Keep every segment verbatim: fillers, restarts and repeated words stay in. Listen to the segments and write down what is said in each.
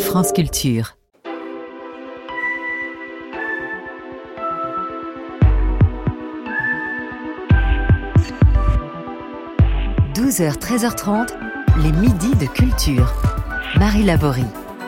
France Culture. douze heures treize heures trente, les midis de culture. Marie Laborie.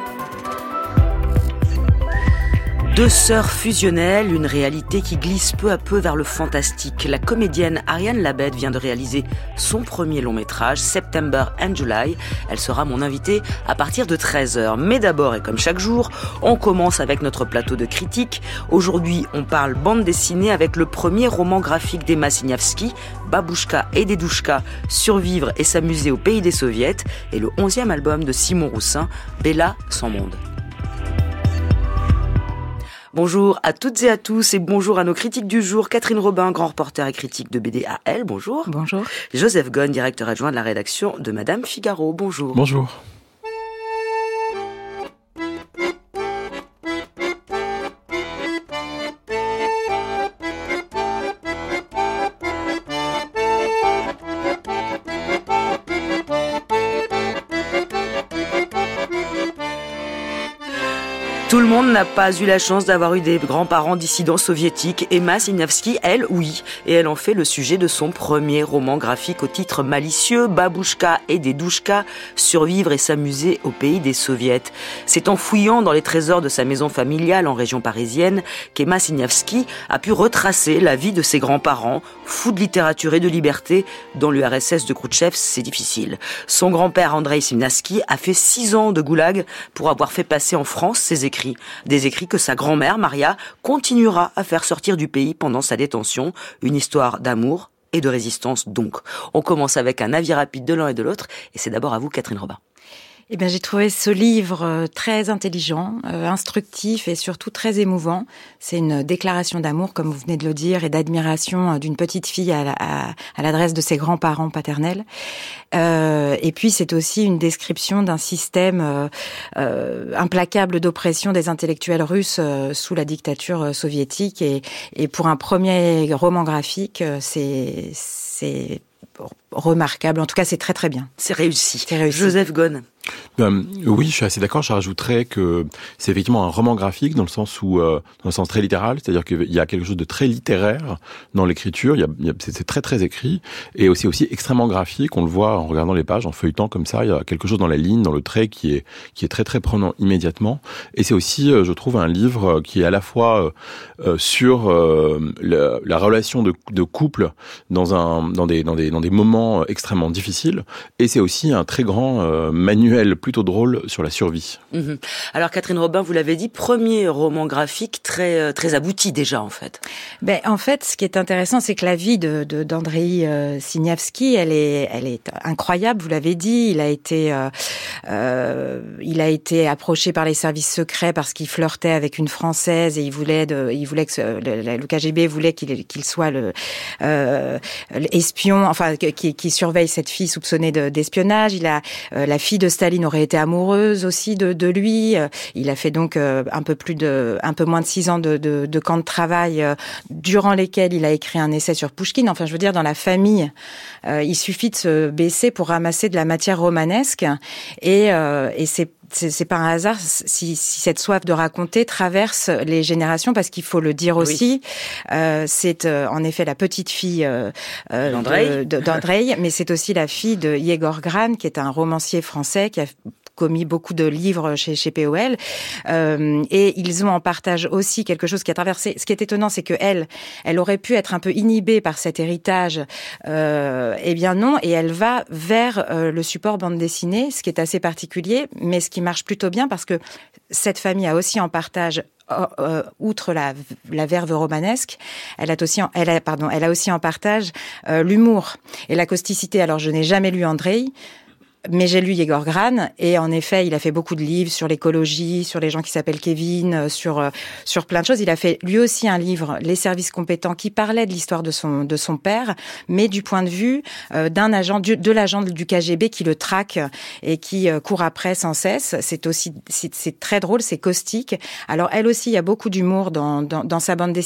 Deux sœurs fusionnelles, une réalité qui glisse peu à peu vers le fantastique. La comédienne Ariane Labed vient de réaliser son premier long métrage, September and July. Elle sera mon invitée à partir de treize heures. Mais d'abord, et comme chaque jour, on commence avec notre plateau de critiques. Aujourd'hui, on parle bande dessinée avec le premier roman graphique d'Emma Siniavski, Babouchka et Dédouchka, survivre et s'amuser au pays des soviets, et le onzième album de Simon Roussin, Bella sans monde. Bonjour à toutes et à tous et bonjour à nos critiques du jour. Catherine Robin, grand reporter et critique de B D à Elle, bonjour. Bonjour. Joseph Ghosn, directeur adjoint de la rédaction de Madame Figaro, bonjour. Bonjour. Tout le monde n'a pas eu la chance d'avoir eu des grands-parents dissidents soviétiques. Emma Siniavski, elle, oui. Et elle en fait le sujet de son premier roman graphique au titre malicieux, Babouchka et Dédouchka, survivre et s'amuser au pays des soviets. C'est en fouillant dans les trésors de sa maison familiale en région parisienne qu'Emma Siniavski a pu retracer la vie de ses grands-parents, fous de littérature et de liberté. Dans l'U R S S de Khrouchtchev, c'est difficile. Son grand-père Andreï Siniavski a fait six ans de goulag pour avoir fait passer en France ses écrits. Des écrits que sa grand-mère, Maria, continuera à faire sortir du pays pendant sa détention. Une histoire d'amour et de résistance donc. On commence avec un avis rapide de l'un et de l'autre. Et c'est d'abord à vous, Catherine Robin. Eh bien, j'ai trouvé ce livre très intelligent, euh, instructif et surtout très émouvant. C'est une déclaration d'amour, comme vous venez de le dire, et d'admiration d'une petite fille à, la, à, à l'adresse de ses grands-parents paternels. Euh, et puis, c'est aussi une description d'un système euh, euh, implacable d'oppression des intellectuels russes euh, sous la dictature soviétique. Et, et pour un premier roman graphique, c'est... c'est remarquable. En tout cas, c'est très très bien. C'est réussi. C'est réussi. Joseph Ghosn. Ben, oui, je suis assez d'accord. Je rajouterais que c'est effectivement un roman graphique dans le sens où, euh, dans le sens très littéral, c'est-à-dire qu'il y a quelque chose de très littéraire dans l'écriture. Il y a, il y a, c'est, c'est très très écrit et aussi aussi extrêmement graphique. On le voit en regardant les pages, en feuilletant comme ça. Il y a quelque chose dans la ligne, dans le trait qui est qui est très très prenant immédiatement. Et c'est aussi, euh, je trouve, un livre qui est à la fois euh, sur euh, la, la relation de, de couple dans un dans des dans des dans des moments extrêmement difficiles. Et c'est aussi un très grand euh, manuel plutôt drôle sur la survie. Mmh. Alors Catherine Robin, vous l'avez dit, premier roman graphique très très abouti déjà en fait. Ben en fait, ce qui est intéressant, c'est que la vie de, de d'Andreï euh, Siniavski, elle est elle est incroyable. Vous l'avez dit, il a été euh, euh, il a été approché par les services secrets parce qu'il flirtait avec une Française et il voulait de il voulait que ce, le, le K G B voulait qu'il qu'il soit le euh, l'espion, enfin qui qui surveille cette fille soupçonnée de, d'espionnage. Il a euh, la fille de Staline aurait été amoureuse aussi de, de lui. Il a fait donc euh, un peu plus de, un peu moins de six ans de, de, de camp de travail euh, durant lesquels il a écrit un essai sur Pouchkine. Enfin, je veux dire, dans la famille, euh, il suffit de se baisser pour ramasser de la matière romanesque. Et, euh, et c'est C'est, c'est pas un hasard si, si cette soif de raconter traverse les générations, parce qu'il faut le dire aussi. Oui. Euh, c'est euh, en effet la petite fille euh, d'Andreï. de, de, d'Andreï, mais c'est aussi la fille de Yegor Gran, qui est un romancier français qui a commis beaucoup de livres chez, chez P O L. Euh, et ils ont en partage aussi quelque chose qui a traversé. Ce qui est étonnant, c'est que elle, elle aurait pu être un peu inhibée par cet héritage. Euh, eh bien non, et elle va vers euh, le support bande dessinée, ce qui est assez particulier, mais ce qui marche plutôt bien parce que cette famille a aussi en partage, euh, outre la, la verve romanesque, elle a aussi, en, elle a, pardon, elle a aussi en partage euh, l'humour et la causticité. Alors je n'ai jamais lu Andreï, mais j'ai lu Yegor Gran, et en effet, il a fait beaucoup de livres sur l'écologie, sur les gens qui s'appellent Kevin, sur sur plein de choses. Il a fait lui aussi un livre, Les services compétents, qui parlait de l'histoire de son de son père, mais du point de vue euh, d'un agent du, de l'agent du K G B qui le traque et qui euh, court après sans cesse. C'est aussi c'est, c'est très drôle, c'est caustique. Alors elle aussi, il y a beaucoup d'humour dans dans, dans sa bande dessinée.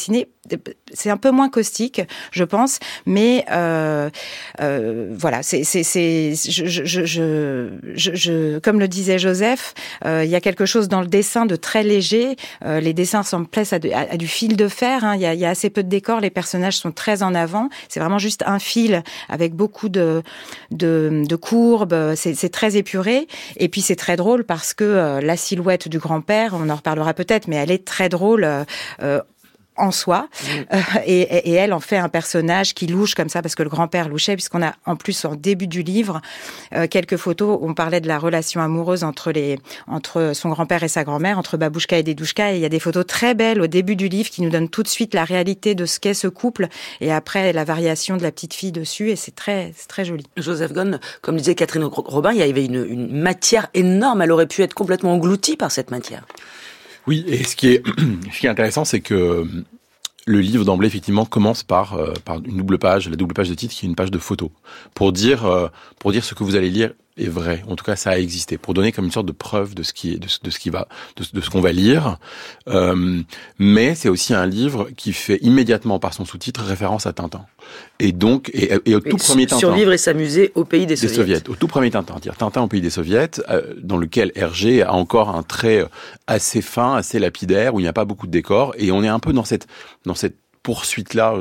c'est un peu moins caustique, je pense, mais euh, euh, voilà, c'est, c'est, c'est, je, je, je, je, je, comme le disait Joseph, euh, il y a quelque chose dans le dessin de très léger. Euh, les dessins semblent presque à, à, à du fil de fer. Hein. Il y a, il y a assez peu de décors, les personnages sont très en avant. C'est vraiment juste un fil avec beaucoup de, de, de courbes. C'est, c'est très épuré. Et puis c'est très drôle parce que euh, la silhouette du grand-père, on en reparlera peut-être, mais elle est très drôle. Euh, en soi, mmh. euh, et, et elle en fait un personnage qui louche comme ça, parce que le grand-père louchait, puisqu'on a en plus en début du livre euh, quelques photos où on parlait de la relation amoureuse entre les entre son grand-père et sa grand-mère, entre Babouchka et Dédouchka, et il y a des photos très belles au début du livre qui nous donnent tout de suite la réalité de ce qu'est ce couple, et après la variation de la petite fille dessus, et c'est très c'est très joli. Joseph Ghosn, comme disait Catherine Robin, il y avait une, une matière énorme, elle aurait pu être complètement engloutie par cette matière. Oui, et ce qui est, ce qui est intéressant, c'est que le livre d'emblée, effectivement, commence par, euh, par une double page, la double page de titre, qui est une page de photos, pour dire, euh, pour dire ce que vous allez lire est vrai. En tout cas, ça a existé, pour donner comme une sorte de preuve de ce qui est, de ce, de ce qui va, de, de ce qu'on va lire. Euh, mais c'est aussi un livre qui fait immédiatement, par son sous-titre, référence à Tintin. Et donc, et, et au tout et premier Tintin. Survivre et s'amuser au pays des, des soviets. soviets. Au tout premier Tintin, dire Tintin au pays des soviets, euh, dans lequel Hergé a encore un trait assez fin, assez lapidaire, où il n'y a pas beaucoup de décors, et on est un peu dans cette, dans cette poursuite-là,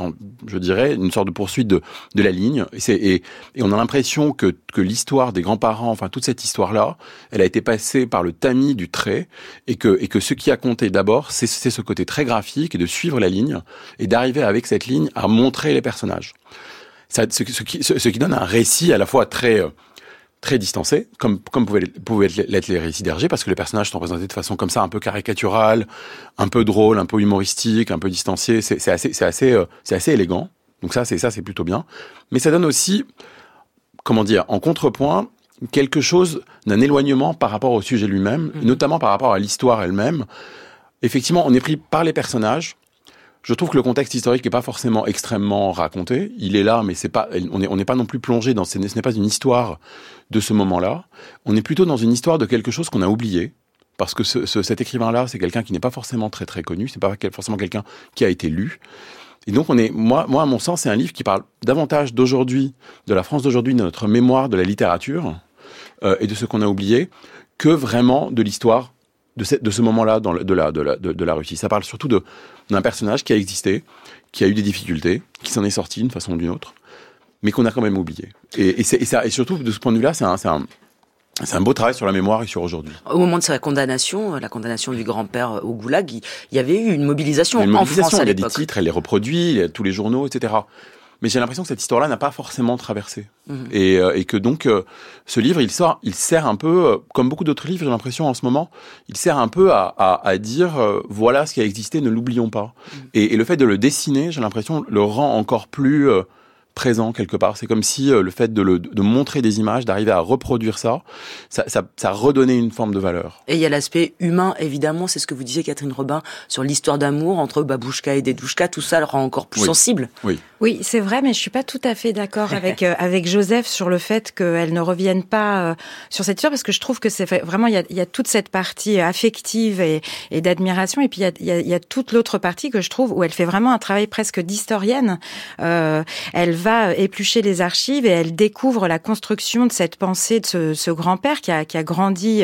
je dirais, une sorte de poursuite de, de la ligne. Et, c'est, et, et on a l'impression que, que l'histoire des grands-parents, enfin toute cette histoire-là, elle a été passée par le tamis du trait, et que, et que ce qui a compté d'abord, c'est, c'est ce côté très graphique, et de suivre la ligne, et d'arriver avec cette ligne à montrer les personnages. Ça, ce, ce, qui, ce, ce qui donne un récit à la fois très... très distancé, comme comme pouvaient pouvaient l'être les récits d'Hergé, parce que les personnages sont présentés de façon comme ça, un peu caricaturale, un peu drôle, un peu humoristique, un peu distancié. C'est, c'est assez, c'est assez, euh, c'est assez élégant. Donc ça, c'est ça, c'est plutôt bien. Mais ça donne aussi, comment dire, en contrepoint, quelque chose d'un éloignement par rapport au sujet lui-même, mmh. notamment par rapport à l'histoire elle-même. Effectivement, on est pris par les personnages. Je trouve que le contexte historique n'est pas forcément extrêmement raconté. Il est là, mais c'est pas, on n'est on n'est pas non plus plongé dans, ce n'est pas une histoire de ce moment-là. On est plutôt dans une histoire de quelque chose qu'on a oublié. Parce que ce, ce, cet écrivain-là, c'est quelqu'un qui n'est pas forcément très très connu. C'est pas forcément quelqu'un qui a été lu. Et donc on est, moi, moi à mon sens, c'est un livre qui parle davantage d'aujourd'hui, de la France d'aujourd'hui, de notre mémoire, de la littérature euh, et de ce qu'on a oublié, que vraiment de l'histoire de ce, de ce moment-là dans le, de, la, de, la, de, de la Russie. Ça parle surtout de, d'un personnage qui a existé, qui a eu des difficultés, qui s'en est sorti d'une façon ou d'une autre, mais qu'on a quand même oublié. Et, et, c'est, et, ça, et surtout, de ce point de vue-là, c'est un, c'est, un, c'est un beau travail sur la mémoire et sur aujourd'hui. Au moment de sa condamnation, la condamnation du grand-père au goulag, il y avait eu une mobilisation, une mobilisation en France à l'époque. Il y a des titres, elle les reproduit, il y a tous les journaux, et cetera. Mais j'ai l'impression que cette histoire-là n'a pas forcément traversé. Mmh. Et, euh, et que donc, euh, ce livre, il, sort, il sert un peu, euh, comme beaucoup d'autres livres, j'ai l'impression en ce moment, il sert un peu à, à, à dire, euh, voilà ce qui a existé, ne l'oublions pas. Mmh. Et, et le fait de le dessiner, j'ai l'impression, le rend encore plus euh, présent quelque part. C'est comme si euh, le fait de, le, de montrer des images, d'arriver à reproduire ça, ça, ça, ça redonnait une forme de valeur. Et il y a l'aspect humain, évidemment, c'est ce que vous disiez, Catherine Robin, sur l'histoire d'amour entre Babouchka et Dédouchka, tout ça le rend encore plus oui. sensible. Oui. Oui, c'est vrai, mais je suis pas tout à fait d'accord avec euh, avec Joseph sur le fait qu'elle ne revienne pas euh, sur cette histoire, parce que je trouve que c'est vraiment il y a, il y a toute cette partie affective et, et d'admiration, et puis il y a, il y a, il y a toute l'autre partie que je trouve où elle fait vraiment un travail presque d'historienne. Euh, elle va éplucher les archives et elle découvre la construction de cette pensée de ce, ce grand-père qui a, qui a grandi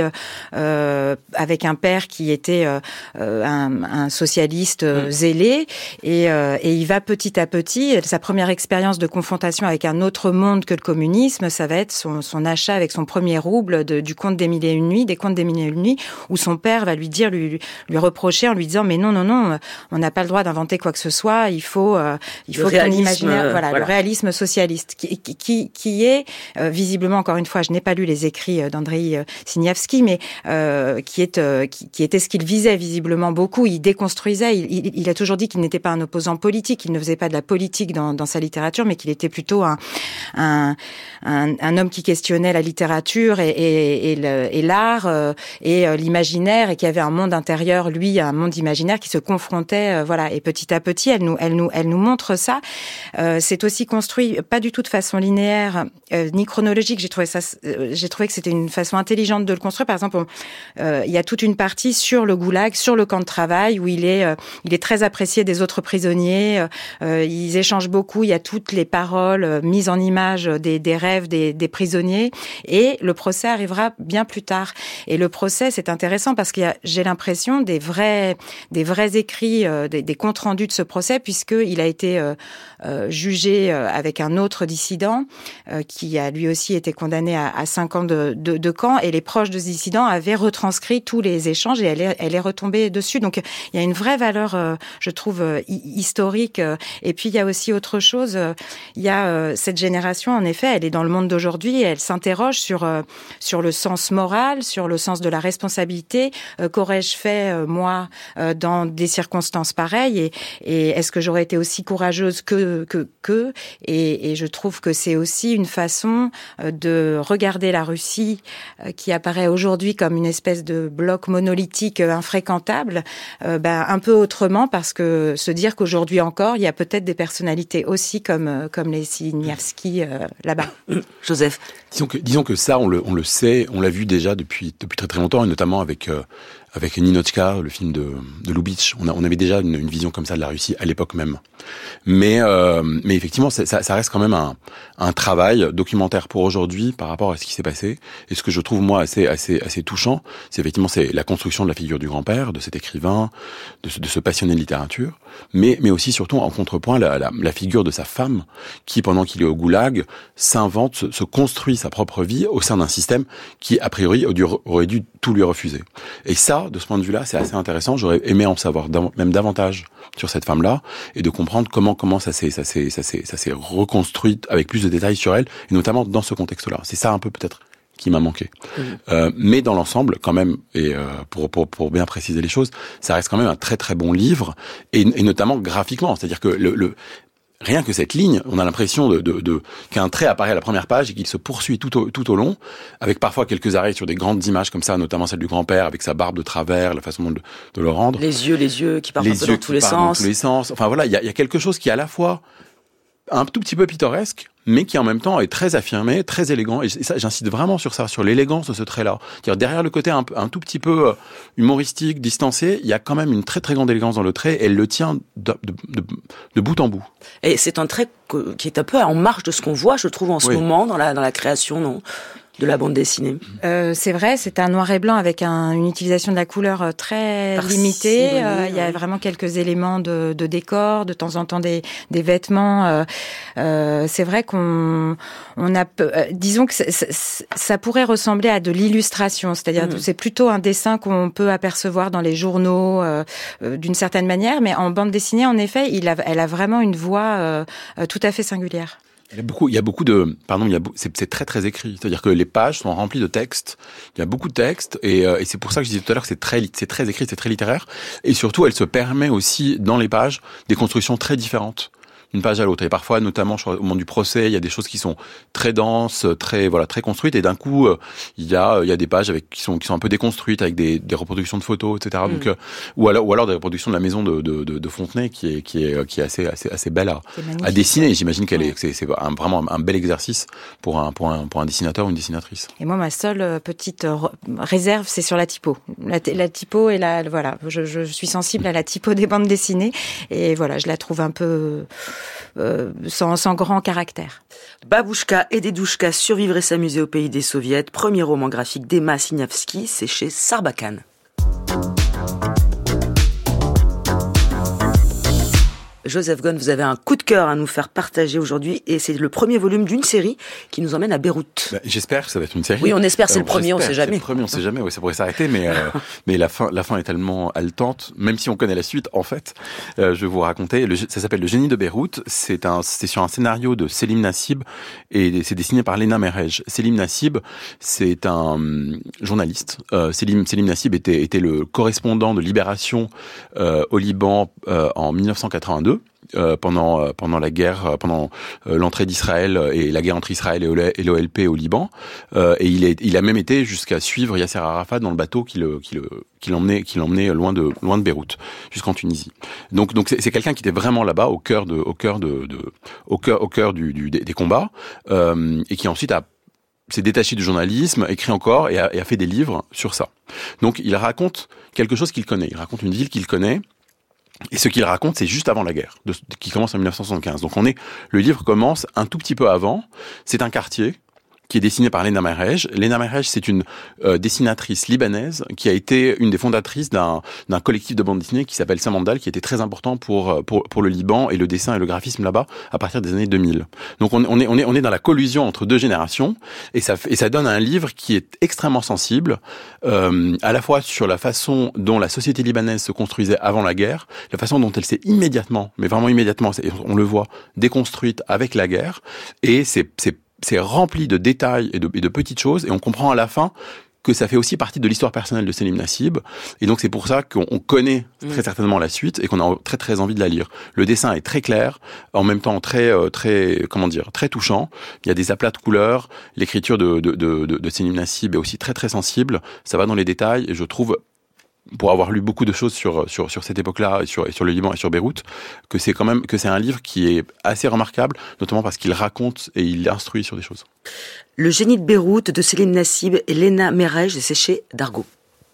euh, avec un père qui était euh, un, un socialiste mmh. zélé, et, euh, et il va petit à petit. Sa première expérience de confrontation avec un autre monde que le communisme, ça va être son, son achat avec son premier rouble de, du Conte des Mille et Une Nuits, des Contes des Mille et Une Nuits, où son père va lui dire, lui, lui reprocher en lui disant, mais non, non, non, on n'a pas le droit d'inventer quoi que ce soit, il faut, euh, il faut ton imaginaire, euh, voilà, voilà, le réalisme socialiste, qui, qui, qui est euh, visiblement, encore une fois, je n'ai pas lu les écrits d'Andrei Siniavski, mais euh, qui est, euh, qui, qui était ce qu'il visait visiblement beaucoup. Il déconstruisait. Il, il, il a toujours dit qu'il n'était pas un opposant politique, il ne faisait pas de la politique chronologique dans, dans sa littérature, mais qu'il était plutôt un, un, un, un homme qui questionnait la littérature et, et, et, le, et l'art euh, et euh, l'imaginaire, et qui avait un monde intérieur, lui, un monde imaginaire qui se confrontait, euh, voilà. Et petit à petit, elle nous, elle nous, elle nous montre ça. Euh, c'est aussi construit pas du tout de façon linéaire euh, ni chronologique. J'ai trouvé ça, euh, j'ai trouvé que c'était une façon intelligente de le construire. Par exemple, il euh, y a toute une partie sur le goulag, sur le camp de travail, où il est, euh, il est très apprécié des autres prisonniers. Euh, ils échangent beaucoup. Il y a toutes les paroles euh, mises en image des, des rêves des, des prisonniers. Et le procès arrivera bien plus tard. Et le procès, c'est intéressant parce qu'il y a, j'ai l'impression, des vrais, des vrais écrits, euh, des, des comptes rendus de ce procès, puisqu'il a été euh, euh, jugé euh, avec un autre dissident euh, qui a lui aussi été condamné à, à cinq ans de, de, de camp, et les proches de ce dissident avaient retranscrit tous les échanges, et elle est, elle est retombée dessus. Donc il y a une vraie valeur, euh, je trouve, euh, historique. Euh, et puis il y a aussi autre chose. Euh, il y a euh, cette génération, en effet, elle est dans le monde d'aujourd'hui, et elle s'interroge sur euh, sur le sens moral, sur le sens de la responsabilité. Euh, qu'aurais-je fait euh, moi euh, dans des circonstances pareilles, et, et est-ce que j'aurais été aussi courageuse que que que et, et je trouve que c'est aussi une façon de regarder la Russie qui apparaît aujourd'hui comme une espèce de bloc monolithique infréquentable, euh, ben, un peu autrement, parce que se dire qu'aujourd'hui encore, il y a peut-être des personnalités aussi comme, comme les Siniavski euh, là-bas. Joseph. Disons que, disons que ça, on le, on le sait, on l'a vu déjà depuis, depuis très très longtemps, et notamment avec... Euh, avec Ninotchka, le film de, de Lubitsch. On, a, on avait déjà une, une vision comme ça de la Russie à l'époque même. Mais, euh, mais effectivement, ça, ça reste quand même un, un travail documentaire pour aujourd'hui par rapport à ce qui s'est passé. Et ce que je trouve, moi, assez, assez, assez touchant, c'est effectivement c'est la construction de la figure du grand-père, de cet écrivain, de ce, de ce passionné de littérature, mais, mais aussi, surtout, en contrepoint, la, la, la figure de sa femme, qui, pendant qu'il est au goulag, s'invente, se, se construit sa propre vie au sein d'un système qui, a priori, aurait dû tout lui refuser. Et ça, de ce point de vue-là, c'est assez intéressant. J'aurais aimé en savoir même davantage sur cette femme-là, et de comprendre comment comment ça s'est ça s'est ça s'est ça s'est reconstruit avec plus de détails sur elle, et notamment dans ce contexte-là. C'est ça un peu peut-être qui m'a manqué. Mmh. Euh, mais dans l'ensemble, quand même, et euh, pour pour pour bien préciser les choses, ça reste quand même un très très bon livre, et, et notamment graphiquement. C'est-à-dire que le, le rien que cette ligne, on a l'impression de, de, de qu'un trait apparaît à la première page et qu'il se poursuit tout au, tout au long, avec parfois quelques arrêts sur des grandes images comme ça, notamment celle du grand-père avec sa barbe de travers, la façon de, de le rendre. Les yeux, les yeux qui partent les un peu yeux dans tous les sens. Dans tous les sens. Enfin voilà, il y a, y a quelque chose qui est à la fois un tout petit peu pittoresque, mais qui en même temps est très affirmé, très élégant. Et ça, j'insiste vraiment sur ça, sur l'élégance de ce trait-là. C'est-à-dire, derrière le côté un, un tout petit peu humoristique, distancé, il y a quand même une très très grande élégance dans le trait, et elle le tient de, de, de, de bout en bout. Et c'est un trait qui est un peu en marge de ce qu'on voit, je trouve, en ce oui. moment, dans la, dans la création, non ? De la bande dessinée. Euh, c'est vrai, c'est un noir et blanc avec un, une utilisation de la couleur très Par limitée. Il euh, y a oui. vraiment quelques éléments de, de décor, de temps en temps des, des vêtements. Euh, euh, c'est vrai qu'on on a, euh, disons que c- c- ça pourrait ressembler à de l'illustration, c'est-à-dire mmh. que c'est plutôt un dessin qu'on peut apercevoir dans les journaux euh, euh, d'une certaine manière, mais en bande dessinée, en effet, il a, elle a vraiment une voix euh, euh, tout à fait singulière. Il y a beaucoup, il y a beaucoup de, pardon, il y a, c'est, c'est très très écrit. C'est-à-dire que les pages sont remplies de textes. Il y a beaucoup de textes, et, euh, et c'est pour ça que je disais tout à l'heure que c'est très, c'est très écrit, c'est très littéraire. Et surtout, elle se permet aussi dans les pages des constructions très différentes, d'une page à l'autre. Et parfois, notamment au moment du procès, il y a des choses qui sont très denses, très voilà, très construites. Et d'un coup, euh, il y a il y a des pages avec qui sont qui sont un peu déconstruites, avec des, des reproductions de photos, et cetera. Mm. Donc, euh, ou alors ou alors des reproductions de la maison de de, de, de Fontenay, qui est qui est qui est assez assez assez belle à, à dessiner. J'imagine qu'elle est c'est, c'est un, vraiment un bel exercice pour un pour un pour un dessinateur ou une dessinatrice. Et moi, ma seule petite réserve, c'est sur la typo. La, la typo et la voilà, je, je suis sensible à la typo des bandes dessinées, et voilà, je la trouve un peu Euh, sans, sans grand caractère. Babouchka et Dédouchka, survivre et s'amuser au pays des soviets, premier roman graphique d'Emma Siniavski, c'est chez Sarbacane. Joseph Ghosn, vous avez un coup de cœur à nous faire partager aujourd'hui, et c'est le premier volume d'une série qui nous emmène à Beyrouth. Bah, j'espère que ça va être une série. Oui, on espère, c'est euh, le premier, on sait jamais. C'est le premier, on sait jamais, oui, ça pourrait s'arrêter, mais, euh, mais la fin, la fin est tellement haletante, même si on connaît la suite, en fait. Euh, je vais vous raconter, le, ça s'appelle Le génie de Beyrouth, c'est un, c'est sur un scénario de Selim Nassib, et c'est dessiné par Lena Merej. Selim Nassib, c'est un journaliste. Euh, Selim, Selim Nassib était, était le correspondant de Libération, euh, au Liban, euh, en dix-neuf cent quatre-vingt-deux. euh, pendant euh, pendant la guerre, euh, pendant euh, l'entrée d'Israël et la guerre entre Israël et l'O L P au Liban. Euh, et il, est, il a même été jusqu'à suivre Yasser Arafat dans le bateau qui le qui le qui l'emmenait qui l'emmenait loin de loin de Beyrouth jusqu'en Tunisie. Donc donc c'est, c'est quelqu'un qui était vraiment là-bas au cœur de au cœur de, de au cœur au cœur du, du des, des combats euh, et qui ensuite a s'est détaché du journalisme, écrit encore et a, et a fait des livres sur ça. Donc il raconte quelque chose qu'il connaît. Il raconte une ville qu'il connaît. Et ce qu'il raconte, c'est juste avant la guerre, de, qui commence en dix-neuf cent soixante-quinze. Donc on est, le livre commence un tout petit peu avant. C'est un quartier qui est dessiné par Lena Merej. Lena Merej, c'est une euh, dessinatrice libanaise qui a été une des fondatrices d'un, d'un collectif de bande dessinée qui s'appelle Samandal, qui était très important pour, pour, pour le Liban et le dessin et le graphisme là-bas à partir des années deux mille. Donc on, on, est, on, est, on est dans la collusion entre deux générations et ça, et ça donne un livre qui est extrêmement sensible, euh, à la fois sur la façon dont la société libanaise se construisait avant la guerre, la façon dont elle s'est immédiatement, mais vraiment immédiatement, on le voit, déconstruite avec la guerre, et c'est, c'est c'est rempli de détails et de, et de petites choses, et on comprend à la fin que ça fait aussi partie de l'histoire personnelle de Selim Nassib, et donc c'est pour ça qu'on on connaît très certainement la suite et qu'on a très très envie de la lire. Le dessin est très clair, en même temps très très comment dire très touchant. Il y a des aplats de couleurs, l'écriture de de de, de, de Selim Nassib est aussi très très sensible. Ça va dans les détails, et je trouve, pour avoir lu beaucoup de choses sur sur sur cette époque-là et sur et sur le Liban et sur Beyrouth, que c'est quand même que c'est un livre qui est assez remarquable, notamment parce qu'il raconte et il instruit sur des choses. Le génie de Beyrouth de Selim Nassib et Lena Merej, c'est chez Dargaud.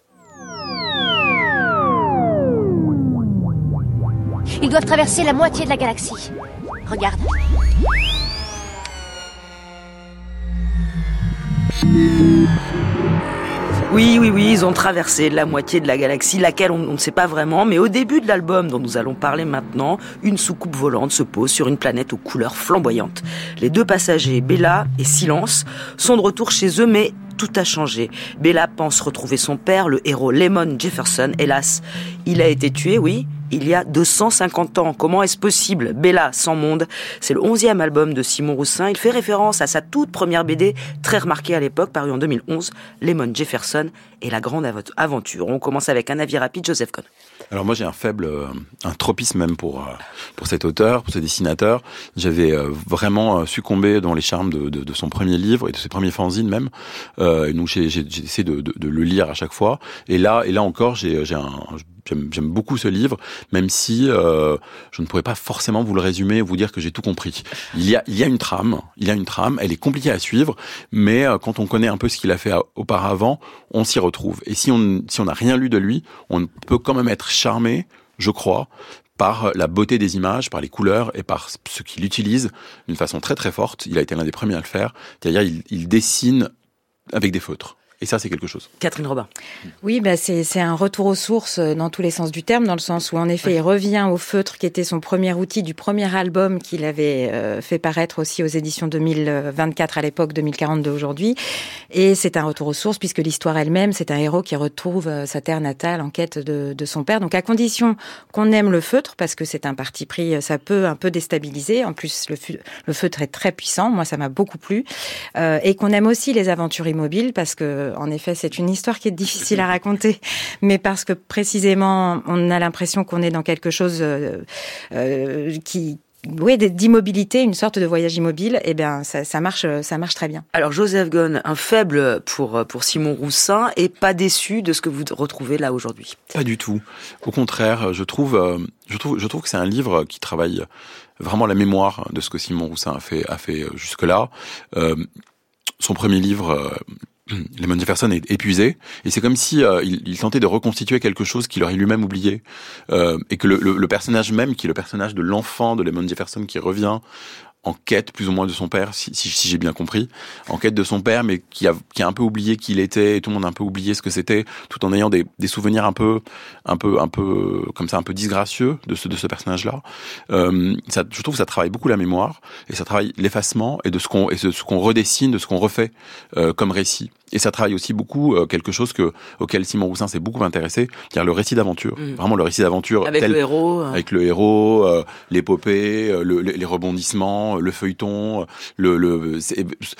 Ils doivent traverser la moitié de la galaxie. Regarde. Oui, oui, oui, ils ont traversé la moitié de la galaxie, laquelle on, on ne sait pas vraiment, mais au début de l'album dont nous allons parler maintenant, une soucoupe volante se pose sur une planète aux couleurs flamboyantes. Les deux passagers, Bella et Silence, sont de retour chez eux, mais tout a changé. Bella pense retrouver son père, le héros Lemon Jefferson. Hélas, il a été tué, oui, il y a deux cent cinquante ans. Comment est-ce possible? Bella sans monde, c'est le onzième album de Simon Roussin. Il fait référence à sa toute première B D, très remarquée à l'époque, parue en deux mille onze, Lemon Jefferson et la grande aventure. On commence avec un avis rapide, Joseph Cohn. Alors moi j'ai un faible, un tropisme même pour pour cet auteur, pour ce dessinateur. J'avais vraiment succombé dans les charmes de, de, de son premier livre et de ses premiers fanzines même. Euh, donc j'ai, j'ai, j'ai essayé de, de, de le lire à chaque fois. Et là et là encore j'ai, j'ai un J'aime, j'aime beaucoup ce livre, même si euh, je ne pourrais pas forcément vous le résumer et vous dire que j'ai tout compris. Il y a, il y a une trame, il y a une trame, elle est compliquée à suivre, mais euh, quand on connaît un peu ce qu'il a fait auparavant, on s'y retrouve. Et si on si on n'a rien lu de lui, on peut quand même être charmé, je crois, par la beauté des images, par les couleurs et par ce qu'il utilise d'une façon très très forte. Il a été l'un des premiers à le faire, c'est-à-dire il, il dessine avec des feutres. Et ça, c'est quelque chose. Catherine Robin. Oui, bah c'est c'est un retour aux sources dans tous les sens du terme, dans le sens où en effet, il revient au feutre qui était son premier outil du premier album qu'il avait euh, fait paraître aussi aux éditions deux mille vingt-quatre à l'époque, deux mille quarante-deux aujourd'hui. Et c'est un retour aux sources puisque l'histoire elle-même, c'est un héros qui retrouve sa terre natale en quête de, de son père. Donc à condition qu'on aime le feutre, parce que c'est un parti pris, ça peut un peu déstabiliser. En plus, le, le feutre est très puissant. Moi, ça m'a beaucoup plu. Euh, et qu'on aime aussi les aventures immobiles parce que en effet, c'est une histoire qui est difficile à raconter, mais parce que précisément, on a l'impression qu'on est dans quelque chose euh, euh, qui, oui, d'immobilité, une sorte de voyage immobile. Eh bien, ça, ça marche, ça marche très bien. Alors, Joseph Cohn, un faible pour pour Simon Roussin, et pas déçu de ce que vous retrouvez là aujourd'hui. Pas du tout. Au contraire, je trouve, euh, je trouve, je trouve que c'est un livre qui travaille vraiment la mémoire de ce que Simon Roussin a fait, a fait jusque-là. Euh, son premier livre. Euh, Lemon Jefferson est épuisé, et c'est comme si euh, il, il tentait de reconstituer quelque chose qu'il aurait lui-même oublié, euh, et que le, le, le personnage même, qui est le personnage de l'enfant de Lemon Jefferson qui revient en quête plus ou moins de son père, si, si, si j'ai bien compris, en quête de son père, mais qui a, qui a un peu oublié qui il était, et tout le monde a un peu oublié ce que c'était, tout en ayant des, des souvenirs un peu, un peu, un peu, comme ça, un peu disgracieux de ce, de ce personnage-là. Euh, ça, je trouve que ça travaille beaucoup la mémoire, et ça travaille l'effacement, et de ce qu'on, et de ce qu'on redessine, de ce qu'on refait, euh, comme récit. Et ça travaille aussi beaucoup euh, quelque chose que auquel Simon Roussin s'est beaucoup intéressé, c'est-à-dire le récit d'aventure. Mmh. Vraiment le récit d'aventure avec tel, le héros, avec le héros, euh, l'épopée, le, les rebondissements, le feuilleton, le, le c'est,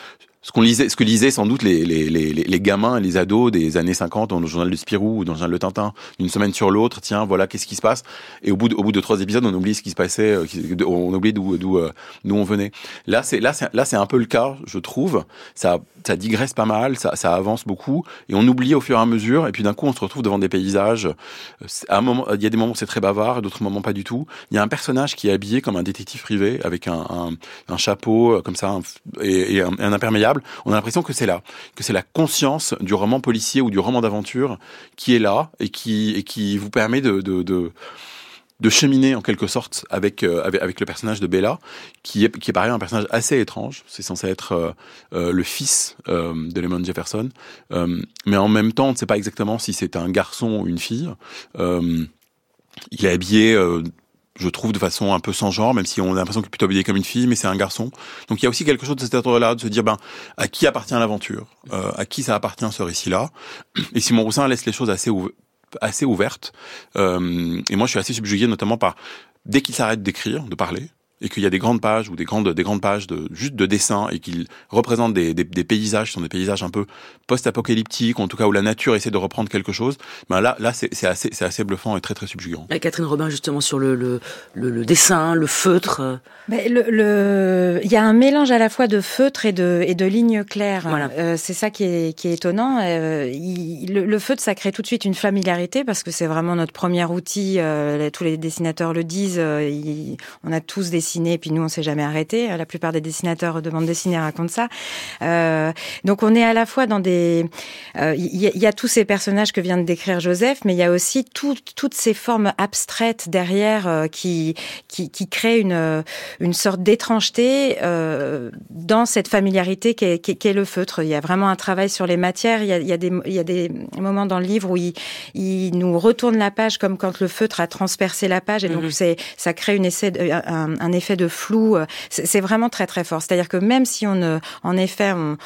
ce qu'on lisait, ce que lisaient sans doute les, les, les, les gamins et les ados des années cinquante dans le journal de Spirou ou dans le journal de Tintin, d'une semaine sur l'autre, tiens, voilà, qu'est-ce qui se passe? Et au bout de, au bout de trois épisodes, on oublie ce qui se passait, on oublie d'où, d'où, d'où on venait. Là, c'est, là, c'est, là, c'est un peu le cas, je trouve. Ça, ça digresse pas mal, ça, ça avance beaucoup, et on oublie au fur et à mesure, et puis d'un coup, on se retrouve devant des paysages. À un moment, il y a des moments où c'est très bavard, d'autres moments pas du tout. Il y a un personnage qui est habillé comme un détective privé, avec un, un, un chapeau, comme ça, un, et, et un, un imperméable. On a l'impression que c'est là, que c'est la conscience du roman policier ou du roman d'aventure qui est là et qui et qui vous permet de de de, de cheminer en quelque sorte avec euh, avec, avec le personnage de Bella, qui est qui est pareil un personnage assez étrange. C'est censé être euh, euh, le fils euh, de Lemon Jefferson, euh, mais en même temps, on ne sait pas exactement si c'est un garçon ou une fille. Euh, il est habillé euh, je trouve de façon un peu sans genre, même si on a l'impression qu'il est plutôt habillé comme une fille, mais c'est un garçon. Donc il y a aussi quelque chose de cet ordre-là, de se dire, ben, à qui appartient l'aventure, euh, à qui ça appartient ce récit-là. Et Simon Roussin laisse les choses assez, ouv- assez ouvertes. Euh, et moi, je suis assez subjugué, notamment par, dès qu'il s'arrête d'écrire, de parler, et qu'il y a des grandes pages ou des grandes des grandes pages de juste de dessin et qu'il représente des, des des paysages qui sont des paysages un peu post-apocalyptiques, en tout cas où la nature essaie de reprendre quelque chose. Ben là là c'est c'est assez c'est assez bluffant et très très subjugant. Et Catherine Robin, justement, sur le le le, le dessin, le feutre. Mais le le il y a un mélange à la fois de feutre et de et de lignes claires. Voilà. Euh, c'est ça qui est qui est étonnant. Euh, il, le, le feutre, ça crée tout de suite une familiarité parce que c'est vraiment notre premier outil. Euh, tous les dessinateurs le disent. Euh, il, on a tous des dessiné, et puis nous on s'est jamais arrêté. La plupart des dessinateurs de bande dessinée racontent ça. Euh, donc on est à la fois dans des, il euh, y, y a tous ces personnages que vient de décrire Joseph, mais il y a aussi tout, toutes ces formes abstraites derrière euh, qui qui qui créent une une sorte d'étrangeté euh, dans cette familiarité qu'est, qu'est, qu'est le feutre. Il y a vraiment un travail sur les matières. Il y a, il y a des il y a des moments dans le livre où il il nous retourne la page comme quand le feutre a transpercé la page, et donc mm-hmm. c'est ça crée une essai de, un, un effet de flou. C'est vraiment très très fort. C'est-à-dire que même si on ne, en effet, on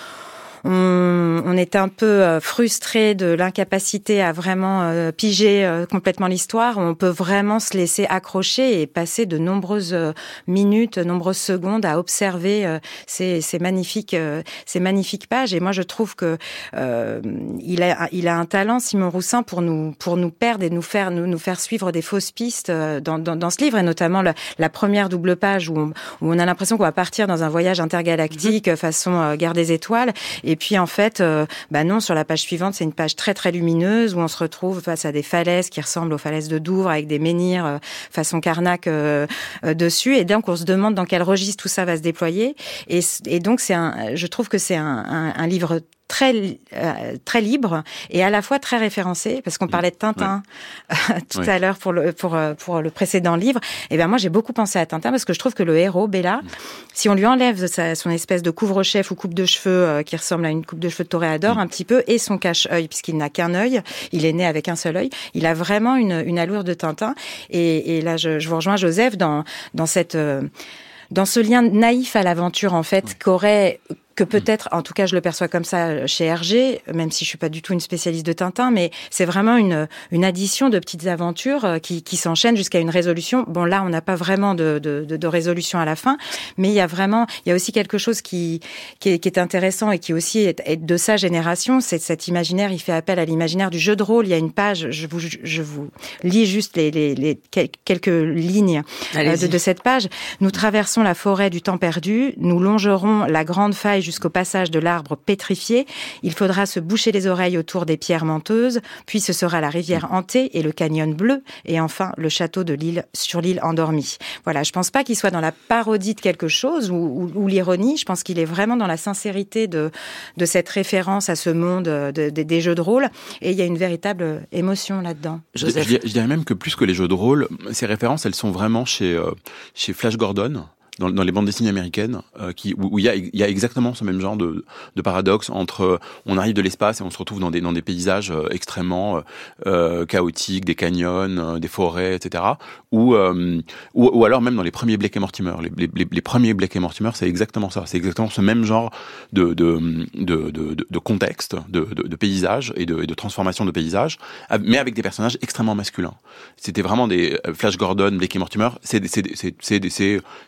On, on est un peu frustré de l'incapacité à vraiment euh, piger euh, complètement l'histoire. On peut vraiment se laisser accrocher et passer de nombreuses minutes, nombreuses secondes à observer euh, ces, ces magnifiques, euh, ces magnifiques pages. Et moi, je trouve que euh, il a, il a un talent, Simon Roussin, pour nous, pour nous perdre et nous faire, nous, nous faire suivre des fausses pistes dans, dans, dans ce livre, et notamment la, la première double page où on, où on a l'impression qu'on va partir dans un voyage intergalactique mmh. façon euh, Guerre des étoiles. Et puis en fait, euh, bah non, sur la page suivante, c'est une page très très lumineuse où on se retrouve face à des falaises qui ressemblent aux falaises de Douvres avec des menhirs euh, façon Carnac euh, euh, dessus. Et donc on se demande dans quel registre tout ça va se déployer. Et, et donc c'est un, je trouve que c'est un, un, un livre très euh, très libre et à la fois très référencé, parce qu'on parlait de Tintin ouais. tout ouais. à l'heure pour le pour pour le précédent livre. Et ben moi j'ai beaucoup pensé à Tintin parce que je trouve que le héros Bella, si on lui enlève sa, son espèce de couvre-chef ou coupe de cheveux euh, qui ressemble à une coupe de cheveux de toréador mmh. un petit peu, et son cache-œil puisqu'il n'a qu'un œil, il est né avec un seul œil, il a vraiment une une allure de Tintin. Et, et là je, je vous rejoins Joseph dans dans cette euh, dans ce lien naïf à l'aventure en fait ouais. qu'aurait que peut-être, en tout cas je le perçois comme ça chez Hergé, même si je suis pas du tout une spécialiste de Tintin, mais c'est vraiment une une addition de petites aventures qui qui s'enchaînent jusqu'à une résolution. Bon là, on n'a pas vraiment de, de de de résolution à la fin, mais il y a vraiment, il y a aussi quelque chose qui qui est, qui est intéressant et qui aussi est, est de sa génération, c'est cet imaginaire. Il fait appel à l'imaginaire du jeu de rôle. Il y a une page, je vous je vous lis juste les les, les quelques lignes de, de cette page. Nous traversons la forêt du temps perdu, nous longerons la grande faille jusqu'au passage de l'arbre pétrifié. Il faudra se boucher les oreilles autour des pierres menteuses, puis ce sera la rivière hantée et le canyon bleu, et enfin le château de l'île sur l'île endormie. Voilà, je pense pas qu'il soit dans la parodie de quelque chose ou, ou, ou l'ironie. Je pense qu'il est vraiment dans la sincérité de de cette référence à ce monde de, de, des jeux de rôle, et il y a une véritable émotion là-dedans. Joseph. Je, je, je dirais même que plus que les jeux de rôle, ces références, elles sont vraiment chez euh, chez Flash Gordon. Dans, dans les bandes dessinées américaines, euh, qui, où il y a, il y a exactement ce même genre de, de paradoxe entre euh, on arrive de l'espace et on se retrouve dans des, dans des paysages euh, extrêmement euh, chaotiques, des canyons, euh, des forêts, et cetera. Ou, euh, ou, ou alors même dans les premiers Blake et Mortimer. Les, les, les premiers Blake et Mortimer, c'est exactement ça. C'est exactement ce même genre de, de, de, de, de, de contexte, de, de, de paysage et de, et de transformation de paysage, mais avec des personnages extrêmement masculins. C'était vraiment des Flash Gordon, Blake et Mortimer. C'est, c'est, c'est, c'est, c'est, c'est, c'est, c'est des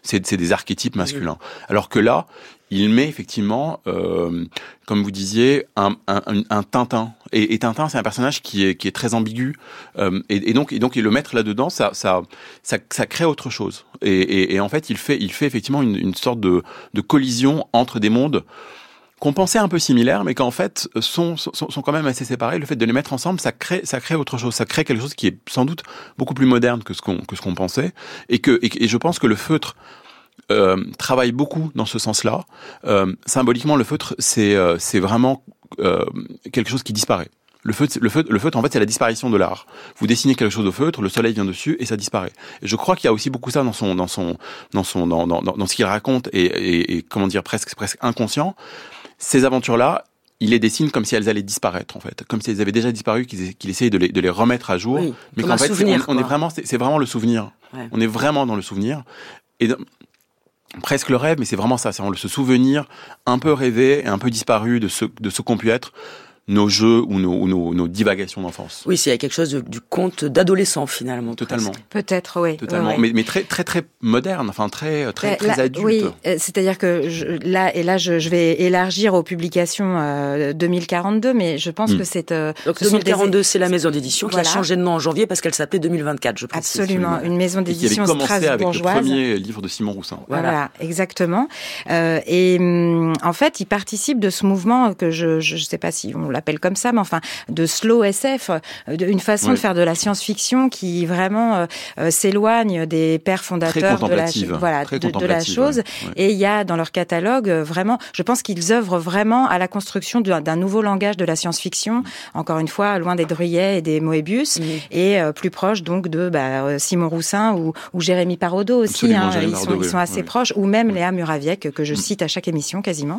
des archétypes masculins. Mmh. Alors que là, il met effectivement, euh, comme vous disiez, un, un, un Tintin. Et, et Tintin, c'est un personnage qui est, qui est très ambigu. Euh, et, et, donc, et donc, et le mettre là-dedans, ça, ça, ça, ça crée autre chose. Et, et, et en fait, il fait, il fait effectivement une, une sorte de, de collision entre des mondes qu'on pensait un peu similaires, mais qu'en fait sont, sont, sont quand même assez séparés. Le fait de les mettre ensemble, ça crée, ça crée autre chose. Ça crée quelque chose qui est sans doute beaucoup plus moderne que ce qu'on, que ce qu'on pensait. Et que, et, et je pense que le feutre euh, travaille beaucoup dans ce sens-là. Euh, symboliquement, le feutre, c'est, euh, c'est vraiment euh, quelque chose qui disparaît. Le feutre, le feutre, le feutre, en fait, c'est la disparition de l'art. Vous dessinez quelque chose au feutre, le soleil vient dessus et ça disparaît. Et je crois qu'il y a aussi beaucoup ça dans son, dans son, dans son, dans, dans, dans, dans ce qu'il raconte et, et, et comment dire, presque, presque inconscient. Ces aventures-là, il les dessine comme si elles allaient disparaître, en fait. Comme si elles avaient déjà disparu, qu'il, qu'il essayait de les, de les remettre à jour. Oui, mais qu'en fait, souvenir, on, on est vraiment, c'est, c'est vraiment le souvenir. Ouais. On est vraiment dans le souvenir. Et dans, presque le rêve, mais c'est vraiment ça. C'est vraiment ce souvenir un peu rêvé et un peu disparu de ce, de ce qu'ont pu être nos jeux ou nos, ou nos, nos divagations d'enfance. Oui, c'est quelque chose de, du conte d'adolescent finalement. Totalement. Presque. Peut-être, oui. Totalement. Ouais, ouais. Mais, mais très, très, très moderne. Enfin, très, très, très là, adulte. Oui, c'est-à-dire que je, là, et là, je, je vais élargir aux publications euh, deux mille quarante-deux, mais je pense mmh. que c'est. Euh, Donc deux mille quarante-deux, des... c'est la maison d'édition voilà. qui a changé de nom en janvier parce qu'elle s'appelait deux mille vingt-quatre, je pense. Absolument, une maison d'édition strasbourgeoise. Qui avait commencé avec le premier livre de Simon Roussin. Voilà, voilà exactement. Euh, et hum, en fait, il participe de ce mouvement que je, je, je sais pas si on l'appelle comme ça, mais enfin. de slow S F, une façon oui. de faire de la science-fiction qui vraiment euh, s'éloigne des pères fondateurs de la, voilà, de, de la chose. Ouais. Ouais. Et il y a dans leur catalogue vraiment, je pense qu'ils œuvrent vraiment à la construction d'un, d'un nouveau langage de la science-fiction, mmh. encore une fois, loin des Druyet et des Moebius, mmh. et euh, plus proche donc de bah, Simon Roussin ou, ou Jérémy Parodieu aussi. Hein, ils, sont, ils sont assez ouais. proches, ou même ouais. Léa Muraviec, que je cite à chaque émission quasiment,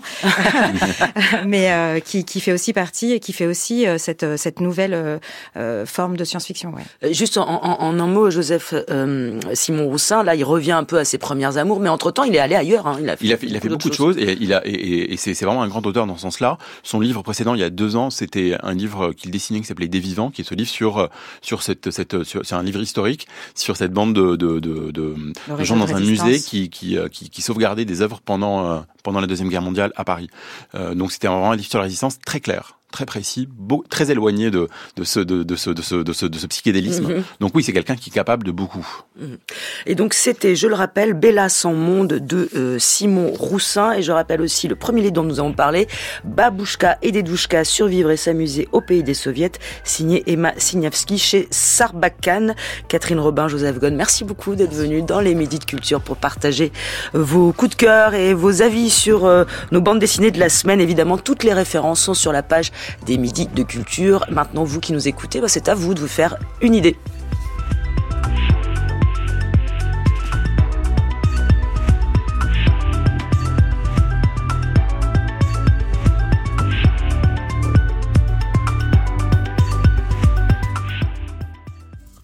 mais euh, qui, qui fait aussi partie et qui fait aussi euh, cette, cette nouvelle euh, forme de science-fiction. Ouais. Juste en, en, en un mot, Joseph, euh, Simon Roussin, là, il revient un peu à ses premières amours, mais entre-temps, il est allé ailleurs. Hein. Il a fait, il a fait, il a fait beaucoup de choses, et, il a, et, et, et c'est, c'est vraiment un grand auteur dans ce sens-là. Son livre précédent, il y a deux ans, c'était un livre qu'il dessinait qui s'appelait Des Vivants, qui est ce livre sur, sur cette, cette sur, c'est un livre historique, sur cette bande de, de, de, de, de gens dans un musée qui, qui, qui, qui sauvegardaient des œuvres pendant, pendant la Deuxième Guerre mondiale à Paris. Euh, donc c'était vraiment un livre sur la résistance très clair, très précis, beau, très éloigné de, de ce, de, de ce, de ce, de ce, de ce psychédélisme. Mm-hmm. Donc oui, c'est quelqu'un qui est capable de beaucoup. Mm-hmm. Et donc c'était, je le rappelle, Bella sans monde de euh, Simon Roussin. Et je rappelle aussi le premier livre dont nous avons parlé, Babouchka et Dédouchka, survivre et s'amuser au pays des soviets, signé Emma Siniavski chez Sarbacane. Catherine Robin, Joseph Ghosn, merci beaucoup d'être venus dans les Midis de Culture pour partager vos coups de cœur et vos avis sur euh, nos bandes dessinées de la semaine. Évidemment, toutes les références sont sur la page des Midis de Culture. Maintenant, vous qui nous écoutez, bah, c'est à vous de vous faire une idée.